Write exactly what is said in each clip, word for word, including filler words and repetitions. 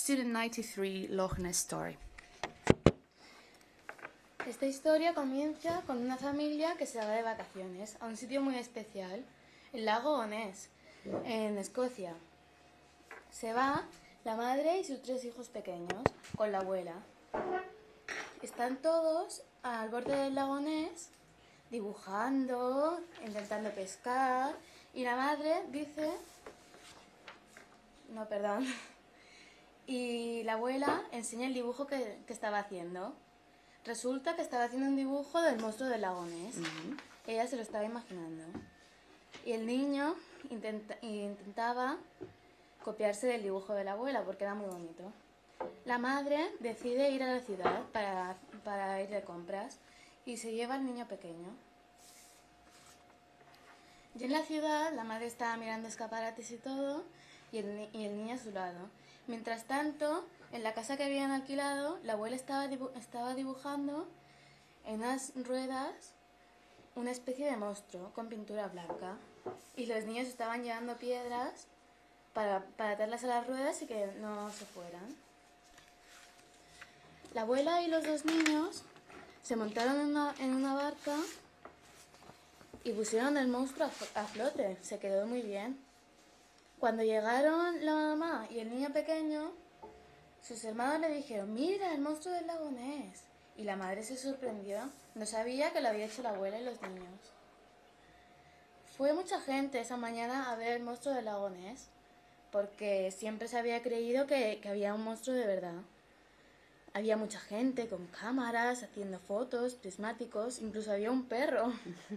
Student noventa y tres Loch Ness Story. Esta historia comienza con una familia que se va de vacaciones a un sitio muy especial, el lago Ness, en Escocia. Se va la madre y sus tres hijos pequeños con la abuela. Están todos al borde del lago Ness dibujando, intentando pescar, y la madre dice... No, perdón. Y la abuela enseña el dibujo que, que estaba haciendo. Resulta que estaba haciendo un dibujo del monstruo del lago Ness. Uh-huh. Ella se lo estaba imaginando. Y el niño intenta, intentaba copiarse del dibujo de la abuela porque era muy bonito. La madre decide ir a la ciudad para, para ir de compras y se lleva al niño pequeño. Y en la ciudad la madre estaba mirando escaparates y todo y el, y el niño a su lado. Mientras tanto, en la casa que habían alquilado, la abuela estaba, dibu estaba dibujando en unas ruedas una especie de monstruo con pintura blanca. Y los niños estaban llevando piedras para, para atarlas a las ruedas y que no se fueran. La abuela y los dos niños se montaron en una, en una barca y pusieron el monstruo a, a flote. Se quedó muy bien. Cuando llegaron la mamá y el niño pequeño, sus hermanos le dijeron: «Mira, el monstruo del lago Ness». Y la madre se sorprendió. No sabía que lo había hecho la abuela y los niños. Fue mucha gente esa mañana a ver el monstruo del lago Ness, porque siempre se había creído que, que había un monstruo de verdad. Había mucha gente con cámaras, haciendo fotos, prismáticos, incluso había un perro.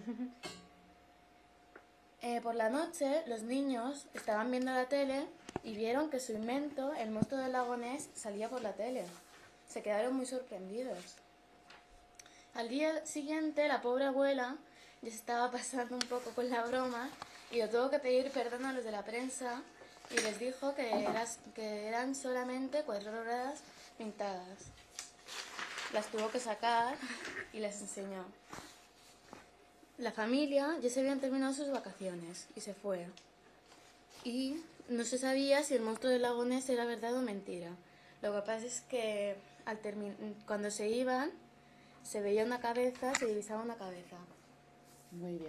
Eh, por la noche, los niños estaban viendo la tele y vieron que su invento, el monstruo del lago Ness, salía por la tele. Se quedaron muy sorprendidos. Al día siguiente, la pobre abuela ya se estaba pasando un poco con la broma y le tuvo que pedir perdón a los de la prensa y les dijo que, eras, que eran solamente cuatro ruedas pintadas. Las tuvo que sacar y les enseñó. La familia ya se habían terminado sus vacaciones y se fue. Y no se sabía si el monstruo del lago Ness era verdad o mentira. Lo que pasa es que al cuando se iban, se veía una cabeza, se divisaba una cabeza. Muy bien.